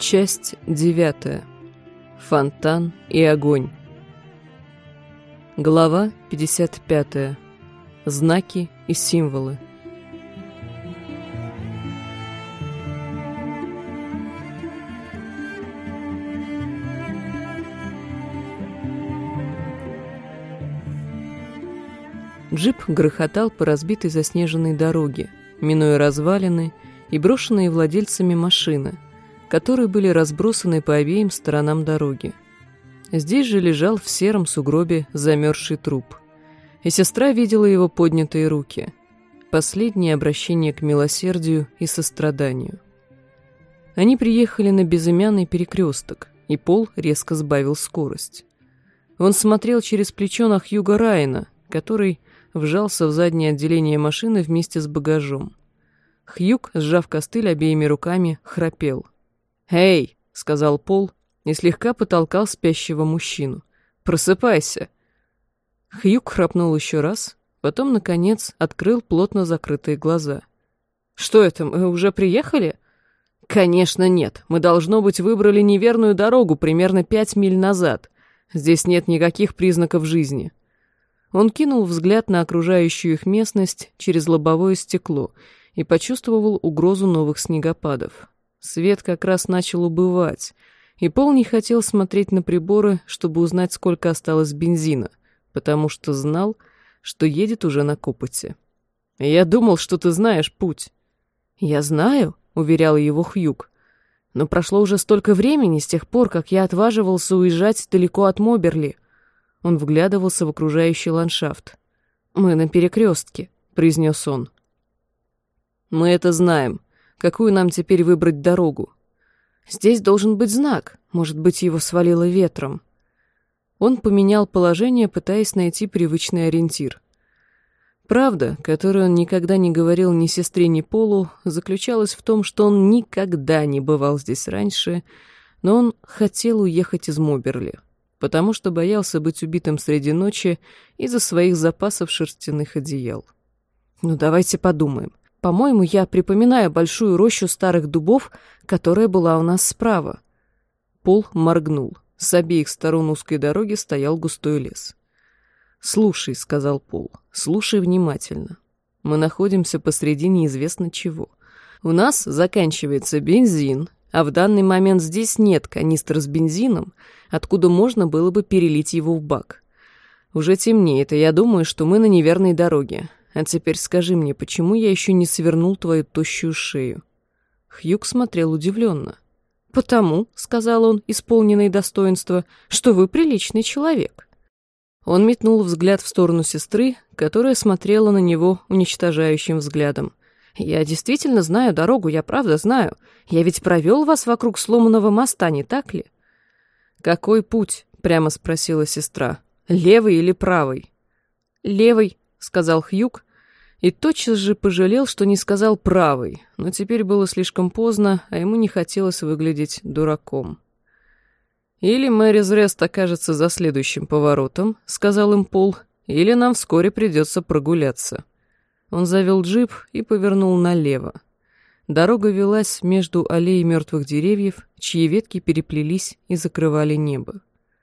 Часть 9. Фонтан и огонь. Глава 55. Знаки и символы. Джип грохотал по разбитой заснеженной дороге, минуя развалины и брошенные владельцами машины, которые были разбросаны по обеим сторонам дороги. Здесь же лежал в сером сугробе замерзший труп, и сестра видела его поднятые руки. Последнее обращение к милосердию и состраданию. Они приехали на безымянный перекресток, и Пол резко сбавил скорость. Он смотрел через плечо на Хьюга Райана, который вжался в заднее отделение машины вместе с багажом. Хьюг, сжав костыль обеими руками, храпел. «Эй!» — сказал Пол и слегка потолкал спящего мужчину. «Просыпайся!» Хьюг храпнул еще раз, потом, наконец, открыл плотно закрытые глаза. «Что это, мы уже приехали?» «Конечно нет. Мы, должно быть, выбрали неверную дорогу примерно 5 миль назад. Здесь нет никаких признаков жизни». Он кинул взгляд на окружающую их местность через лобовое стекло и почувствовал угрозу новых снегопадов. Свет как раз начал убывать, и Пол не хотел смотреть на приборы, чтобы узнать, сколько осталось бензина, потому что знал, что едет уже на копоте. «Я думал, что ты знаешь путь». «Я знаю», — уверял его Хьюг, «но прошло уже столько времени с тех пор, как я отваживался уезжать далеко от Моберли». Он вглядывался в окружающий ландшафт. «Мы на перекрестке», — произнес он. «Мы это знаем. Какую нам теперь выбрать дорогу?» «Здесь должен быть знак. Может быть, его свалило ветром». Он поменял положение, пытаясь найти привычный ориентир. Правда, которую он никогда не говорил ни сестре, ни Полу, заключалась в том, что он никогда не бывал здесь раньше, но он хотел уехать из Моберли, потому что боялся быть убитым среди ночи из-за своих запасов шерстяных одеял. «Ну, давайте подумаем. По-моему, я припоминаю большую рощу старых дубов, которая была у нас справа». Пол моргнул. С обеих сторон узкой дороги стоял густой лес. «Слушай», — сказал Пол, — «слушай внимательно. Мы находимся посреди неизвестно чего. У нас заканчивается бензин, а в данный момент здесь нет канистр с бензином, откуда можно было бы перелить его в бак. Уже темнеет, и я думаю, что мы на неверной дороге. А теперь скажи мне, почему я еще не свернул твою тощую шею?» Хьюг смотрел удивленно. «Потому», — сказал он, исполненный достоинства, — «что вы приличный человек». Он метнул взгляд в сторону сестры, которая смотрела на него уничтожающим взглядом. «Я действительно знаю дорогу, я правда знаю. Я ведь провел вас вокруг сломанного моста, не так ли?» «Какой путь?» — прямо спросила сестра. «Левый или правый?» «Левый», — сказал Хьюг, и тотчас же пожалел, что не сказал правый, но теперь было слишком поздно, а ему не хотелось выглядеть дураком. «Или Мэрис Рест окажется за следующим поворотом», — сказал им Пол, «или нам вскоре придется прогуляться». Он завел джип и повернул налево. Дорога велась между аллеей мертвых деревьев, чьи ветки переплелись и закрывали небо.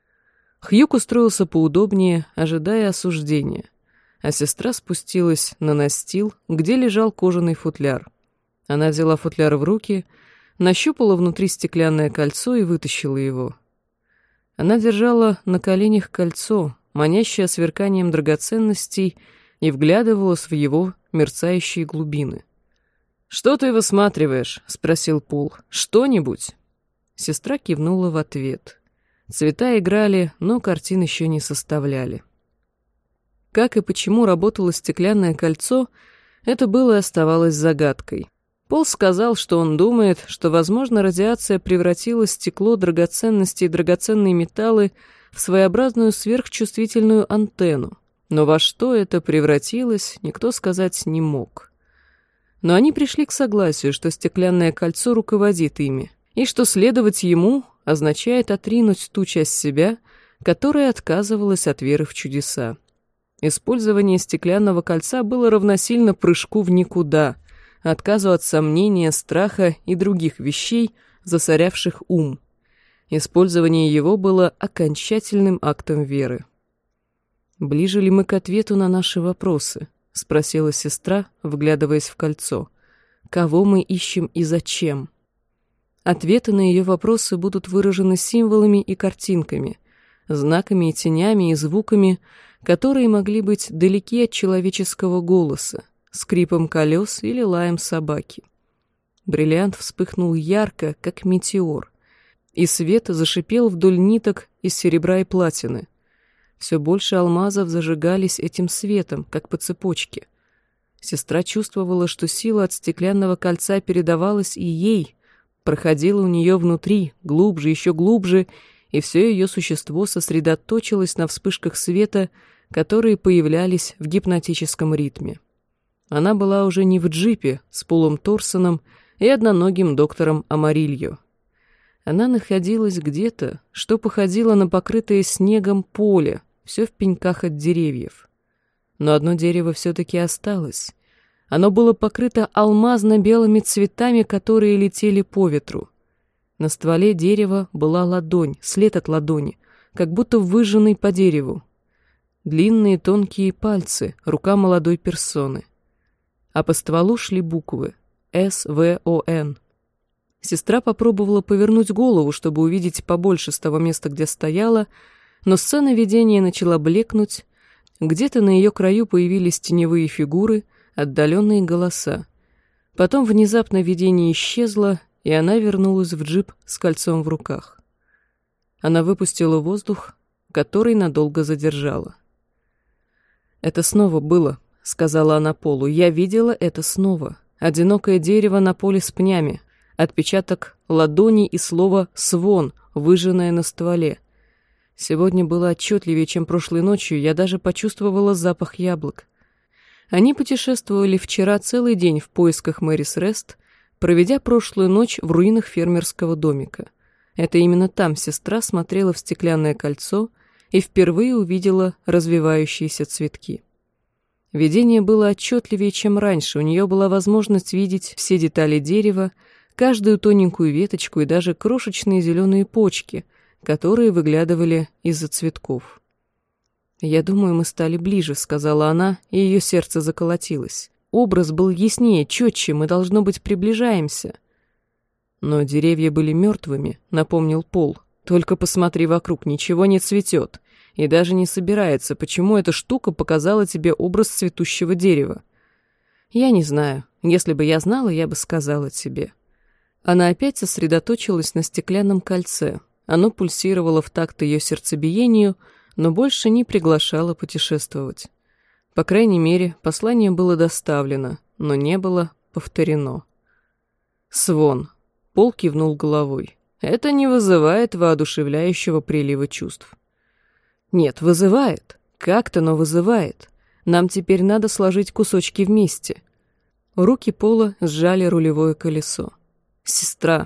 Хьюг устроился поудобнее, ожидая осуждения, а сестра спустилась на настил, где лежал кожаный футляр. Она взяла футляр в руки, нащупала внутри стеклянное кольцо и вытащила его. Она держала на коленях кольцо, манящее сверканием драгоценностей, и вглядывалась в его мерцающие глубины. «Что ты высматриваешь?» — спросил Пол. «Что-нибудь?» Сестра кивнула в ответ. Цвета играли, но картин еще не составляли. Как и почему работало стеклянное кольцо, это было и оставалось загадкой. Пол сказал, что он думает, что, возможно, радиация превратила стекло, драгоценности и драгоценные металлы в своеобразную сверхчувствительную антенну, но во что это превратилось, никто сказать не мог. Но они пришли к согласию, что стеклянное кольцо руководит ими, и что следовать ему означает отринуть ту часть себя, которая отказывалась от веры в чудеса. Использование стеклянного кольца было равносильно прыжку в никуда, отказу от сомнения, страха и других вещей, засорявших ум. Использование его было окончательным актом веры. «Ближе ли мы к ответу на наши вопросы?» — спросила сестра, вглядываясь в кольцо. «Кого мы ищем и зачем?» Ответы на ее вопросы будут выражены символами и картинками, знаками и тенями и звуками, которые могли быть далеки от человеческого голоса, скрипом колес или лаем собаки. Бриллиант вспыхнул ярко, как метеор, и свет зашипел вдоль ниток из серебра и платины. Все больше алмазов зажигались этим светом, как по цепочке. Сестра чувствовала, что сила от стеклянного кольца передавалась и ей, проходила у нее внутри, глубже, еще глубже, и все ее существо сосредоточилось на вспышках света, которые появлялись в гипнотическом ритме. Она была уже не в джипе с Полом Торсоном и одноногим доктором Амарильо. Она находилась где-то, что походило на покрытое снегом поле, все в пеньках от деревьев. Но одно дерево все-таки осталось. Оно было покрыто алмазно-белыми цветами, которые летели по ветру. На стволе дерева была ладонь, след от ладони, как будто выжженный по дереву. Длинные тонкие пальцы, рука молодой персоны. А по стволу шли буквы «СВОН». Сестра попробовала повернуть голову, чтобы увидеть побольше с того места, где стояла, но сцена видения начала блекнуть, где-то на ее краю появились теневые фигуры, отдаленные голоса. Потом внезапно видение исчезло, и она вернулась в джип с кольцом в руках. Она выпустила воздух, который надолго задержала. «Это снова было», — сказала она Полу. «Я видела это снова. Одинокое дерево на поле с пнями, отпечаток ладони и слово «свон», выжженное на стволе. Сегодня было отчетливее, чем прошлой ночью, я даже почувствовала запах яблок. Они путешествовали вчера целый день в поисках Мэрис Рест, проведя прошлую ночь в руинах фермерского домика. Это именно там сестра смотрела в стеклянное кольцо и впервые увидела развивающиеся цветки. Видение было отчетливее, чем раньше, у нее была возможность видеть все детали дерева, каждую тоненькую веточку и даже крошечные зеленые почки, которые выглядывали из-за цветков. «Я думаю, мы стали ближе», — сказала она, и ее сердце заколотилось. «Образ был яснее, четче, мы, должно быть, приближаемся». «Но деревья были мертвыми», — напомнил Пол. «Только посмотри вокруг, ничего не цветет. И даже не собирается. Почему эта штука показала тебе образ цветущего дерева?» «Я не знаю. Если бы я знала, я бы сказала тебе». Она опять сосредоточилась на стеклянном кольце. Оно пульсировало в такт ее сердцебиению, но больше не приглашало путешествовать. По крайней мере, послание было доставлено, но не было повторено. «Свон», — Пол кивнул головой. «Это не вызывает воодушевляющего прилива чувств». «Нет, вызывает. Как-то, но вызывает. Нам теперь надо сложить кусочки вместе». Руки Пола сжали рулевое колесо. «Сестра,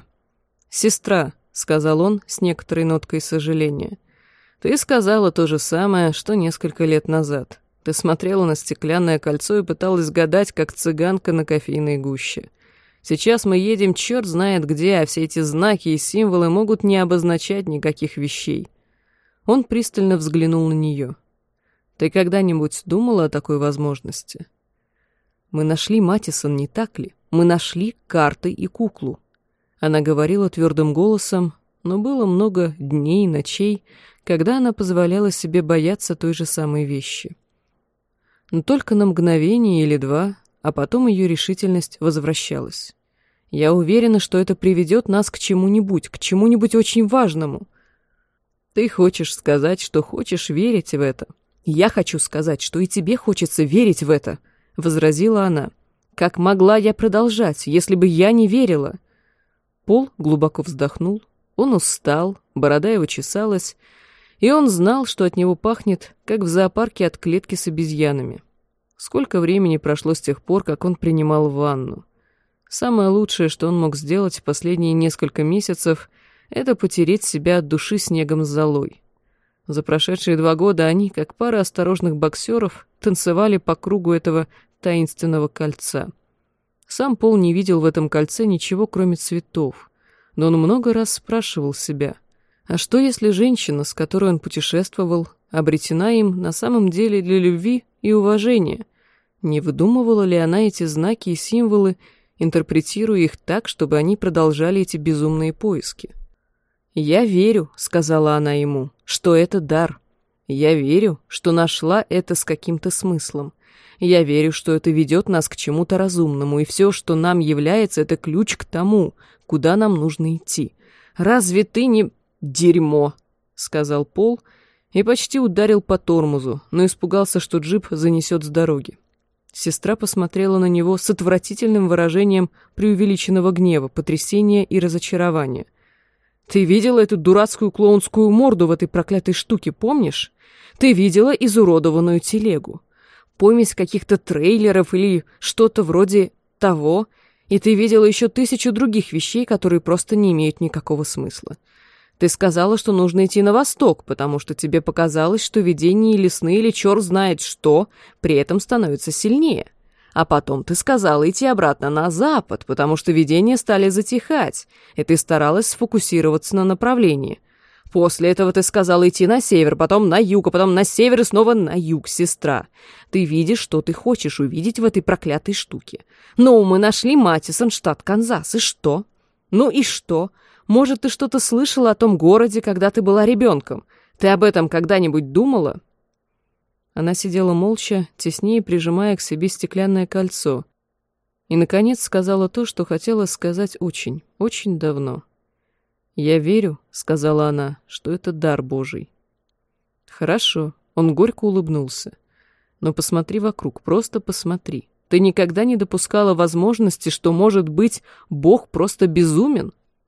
— сказал он с некоторой ноткой сожаления, — ты сказала то же самое, что несколько лет назад. Ты смотрела на стеклянное кольцо и пыталась гадать, как цыганка на кофейной гуще. Сейчас мы едем черт знает где, а все эти знаки и символы могут не обозначать никаких вещей». Он пристально взглянул на нее. «Ты когда-нибудь думала о такой возможности?» «Мы нашли Матисон, не так ли? Мы нашли карты и куклу». Она говорила твердым голосом, но было много дней и ночей, когда она позволяла себе бояться той же самой вещи. Но только на мгновение или два, а потом ее решительность возвращалась. «Я уверена, что это приведет нас к чему-нибудь очень важному». «Ты хочешь сказать, что хочешь верить в это?» «Я хочу сказать, что и тебе хочется верить в это», — возразила она. «Как могла я продолжать, если бы я не верила?» Пол глубоко вздохнул, он устал, борода его чесалась, и он знал, что от него пахнет, как в зоопарке от клетки с обезьянами. Сколько времени прошло с тех пор, как он принимал ванну? Самое лучшее, что он мог сделать в последние несколько месяцев, это потереть себя от души снегом с золой. За прошедшие 2 года они, как пара осторожных боксеров, танцевали по кругу этого таинственного кольца. Сам Пол не видел в этом кольце ничего, кроме цветов. но он много раз спрашивал себя, а что если женщина, с которой он путешествовал, обретена им на самом деле для любви и уважения? Не выдумывала ли она эти знаки и символы, интерпретируя их так, чтобы они продолжали эти безумные поиски? «Я верю», — сказала она ему, — «что это дар. Я верю, что нашла это с каким-то смыслом. Я верю, что это ведет нас к чему-то разумному, и все, что нам является, это ключ к тому, куда нам нужно идти. Разве ты не...» «Дерьмо», — сказал Пол и почти ударил по тормозу, но испугался, что джип занесет с дороги. Сестра посмотрела на него с отвратительным выражением преувеличенного гнева, потрясения и разочарования. «Ты видела эту дурацкую клоунскую морду в этой проклятой штуке, помнишь? Ты видела изуродованную телегу, помесь каких-то трейлеров или что-то вроде того, и ты видела еще 1000 других вещей, которые просто не имеют никакого смысла. Ты сказала, что нужно идти на восток, потому что тебе показалось, что видения лесные или черт знает что при этом становятся сильнее. А потом ты сказала идти обратно на запад, потому что видения стали затихать, и ты старалась сфокусироваться на направлении. После этого ты сказала идти на север, потом на юг, а потом на север и снова на юг, сестра. Ты видишь, что ты хочешь увидеть в этой проклятой штуке. Ну, мы нашли Матисон, штат Канзас, и что? Ну и что? Может, ты что-то слышала о том городе, когда ты была ребенком? Ты об этом когда-нибудь думала?» Она сидела молча, теснее прижимая к себе стеклянное кольцо, и, наконец, сказала то, что хотела сказать очень, очень давно. «Я верю», — сказала она, — «что это дар Божий». «Хорошо», — он горько улыбнулся. «Но посмотри вокруг, просто посмотри. Ты никогда не допускала возможности, что, может быть, Бог просто безумен?»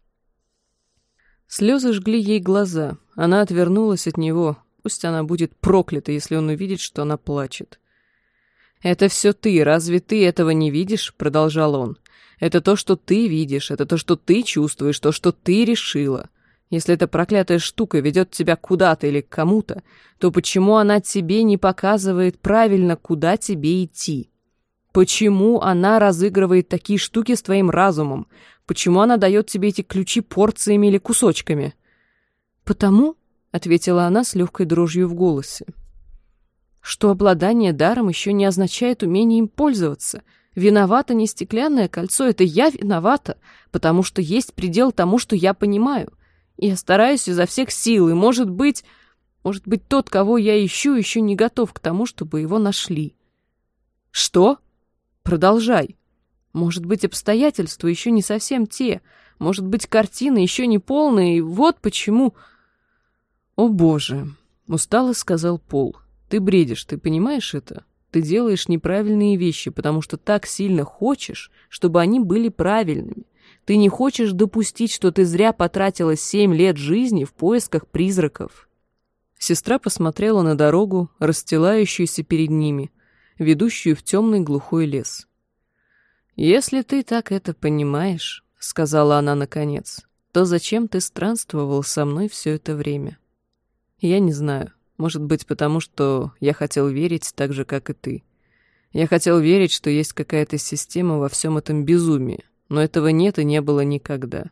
Слезы жгли ей глаза. Она отвернулась от него. Пусть она будет проклята, если он увидит, что она плачет. «Это все ты. Разве ты этого не видишь?» — продолжал он. «Это то, что ты видишь. Это то, что ты чувствуешь. То, что ты решила. Если эта проклятая штука ведет тебя куда-то или к кому-то, то почему она тебе не показывает правильно, куда тебе идти? Почему она разыгрывает такие штуки с твоим разумом? Почему она дает тебе эти ключи порциями или кусочками?» «Потому», — ответила она с легкой дрожью в голосе, «что обладание даром еще не означает умение им пользоваться. Виновата не стеклянное кольцо, это я виновата, потому что есть предел тому, что я понимаю. И я стараюсь изо всех сил, и, может быть, тот, кого я ищу, еще не готов к тому, чтобы его нашли». «Что? Продолжай. Может быть, обстоятельства еще не совсем те, может быть, картина еще не полная, и вот почему...» «О, Боже!» — устало сказал Пол. «Ты бредишь, ты понимаешь это? Ты делаешь неправильные вещи, потому что так сильно хочешь, чтобы они были правильными. Ты не хочешь допустить, что ты зря потратила 7 лет жизни в поисках призраков». Сестра посмотрела на дорогу, расстилающуюся перед ними, ведущую в темный глухой лес. «Если ты так это понимаешь, — сказала она наконец, — то зачем ты странствовал со мной все это время? Я не знаю. Может быть, потому что я хотел верить так же, как и ты. Я хотел верить, что есть какая-то система во всем этом безумии, но этого нет и не было никогда.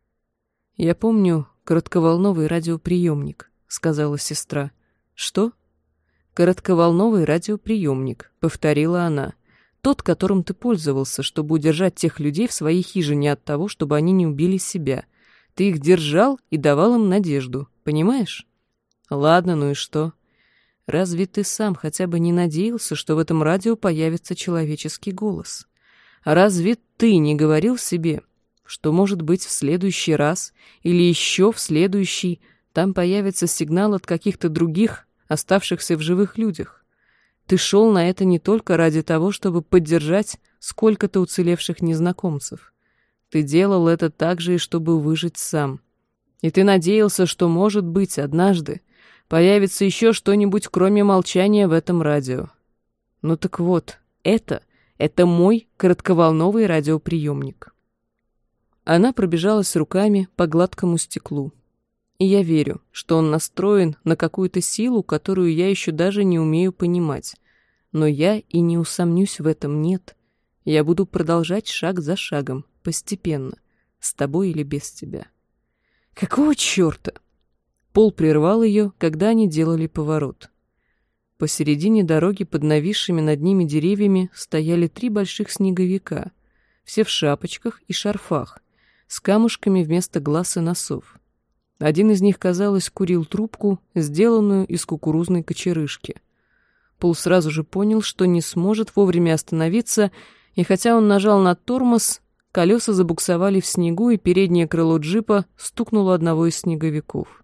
Я помню коротковолновый радиоприемник, — сказала сестра. Что? Коротковолновый радиоприемник, — повторила она. Тот, которым ты пользовался, чтобы удержать тех людей в своей хижине от того, чтобы они не убили себя. Ты их держал и давал им надежду, понимаешь? Ладно, ну и что? Разве ты сам хотя бы не надеялся, что в этом радио появится человеческий голос? Разве ты не говорил себе, что, может быть, в следующий раз или еще в следующий там появится сигнал от каких-то других, оставшихся в живых людях? Ты шел на это не только ради того, чтобы поддержать сколько-то уцелевших незнакомцев. Ты делал это также и чтобы выжить сам. И ты надеялся, что, может быть, однажды появится еще что-нибудь, кроме молчания в этом радио. Ну так вот, это мой коротковолновый радиоприемник. Она пробежалась руками по гладкому стеклу. И я верю, что он настроен на какую-то силу, которую я еще даже не умею понимать. Но я и не усомнюсь в этом, нет. Я буду продолжать шаг за шагом, постепенно. с тобой или без тебя». «Какого черта?» Пол прервал ее, когда они делали поворот. Посередине дороги под нависшими над ними деревьями стояли 3 больших снеговика, все в шапочках и шарфах, с камушками вместо глаз и носов. Один из них, казалось, курил трубку, сделанную из кукурузной кочерышки. Пол сразу же понял, что не сможет вовремя остановиться, и хотя он нажал на тормоз, колеса забуксовали в снегу, и переднее крыло джипа стукнуло одного из снеговиков.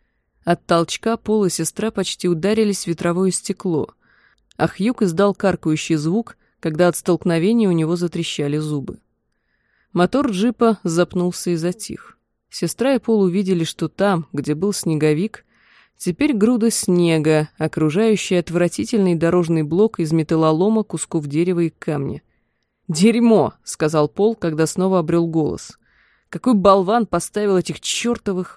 От толчка Пол и сестра почти ударились в ветровое стекло, а Хьюг издал каркающий звук, когда от столкновения у него затрещали зубы. Мотор джипа запнулся и затих. Сестра и Пол увидели, что там, где был снеговик, теперь груда снега, окружающая отвратительный дорожный блок из металлолома, кусков дерева и камня. «Дерьмо!» — сказал Пол, когда снова обрел голос. «Какой болван поставил этих чертовых...»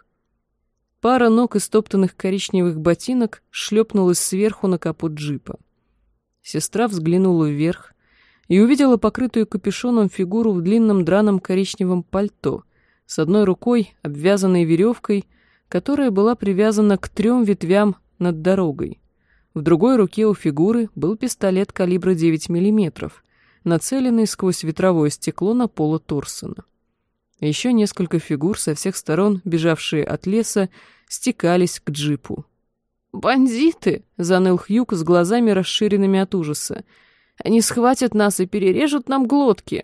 Пара ног из топтанных коричневых ботинок шлепнулась сверху на капот джипа. Сестра взглянула вверх и увидела покрытую капюшоном фигуру в длинном драном коричневом пальто, с одной рукой, обвязанной веревкой, которая была привязана к 3 ветвям над дорогой. В другой руке у фигуры был пистолет калибра 9 мм, нацеленный сквозь ветровое стекло на Пола Торсона. Еще несколько фигур со всех сторон, бежавшие от леса, стекались к джипу. «Бандиты!» — заныл Хьюг с глазами, расширенными от ужаса. «Они схватят нас и перережут нам глотки!»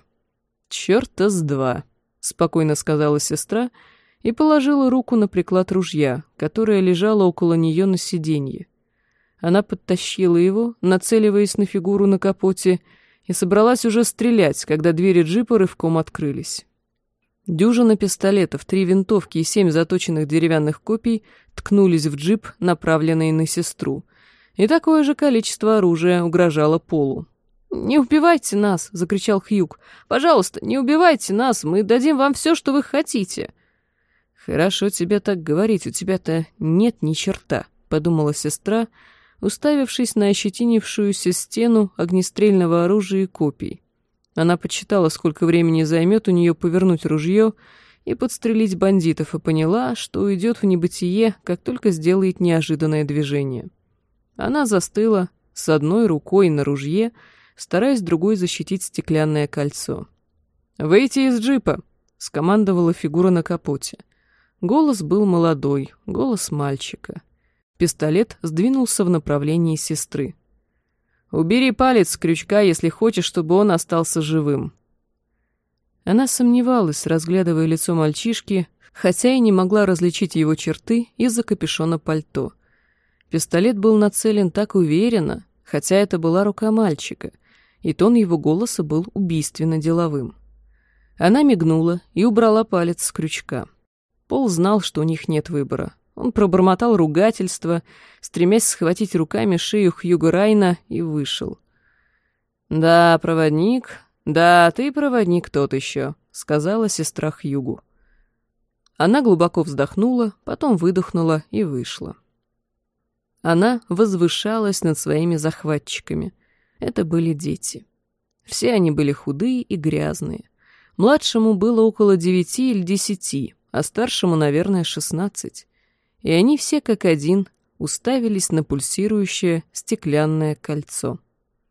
«Чёрта с два!» — спокойно сказала сестра и положила руку на приклад ружья, которое лежало около нее на сиденье. Она подтащила его, нацеливаясь на фигуру на капоте, и собралась уже стрелять, когда двери джипа рывком открылись. Дюжина пистолетов, 3 винтовки и 7 заточенных деревянных копий ткнулись в джип, направленный на сестру. И такое же количество оружия угрожало Полу. «Не убивайте нас!» — закричал Хьюг. «Пожалуйста, не убивайте нас! Мы дадим вам все, что вы хотите!» «Хорошо тебе так говорить, у тебя-то нет ни черта», — подумала сестра, уставившись на ощетинившуюся стену огнестрельного оружия и копий. Она подсчитала, сколько времени займет у нее повернуть ружье и подстрелить бандитов, и поняла, что уйдет в небытие, как только сделает неожиданное движение. Она застыла с одной рукой на ружье, стараясь другой защитить стеклянное кольцо. «Выйти из джипа!» — скомандовала фигура на капоте. Голос был молодой, голос мальчика. Пистолет сдвинулся в направлении сестры. «Убери палец с крючка, если хочешь, чтобы он остался живым». Она сомневалась, разглядывая лицо мальчишки, хотя и не могла различить его черты из-за капюшона пальто. Пистолет был нацелен так уверенно, хотя это была рука мальчика, и тон его голоса был убийственно деловым. Она мигнула и убрала палец с крючка. Пол знал, что у них нет выбора. Он пробормотал ругательство, стремясь схватить руками шею Хьюга Райна, и вышел. «Да, проводник, да, ты проводник тот еще», — сказала сестра Хьюгу. Она глубоко вздохнула, потом выдохнула и вышла. Она возвышалась над своими захватчиками. Это были дети. Все они были худые и грязные. Младшему было около 9 или 10, а старшему, наверное, 16. И они все как один уставились на пульсирующее стеклянное кольцо.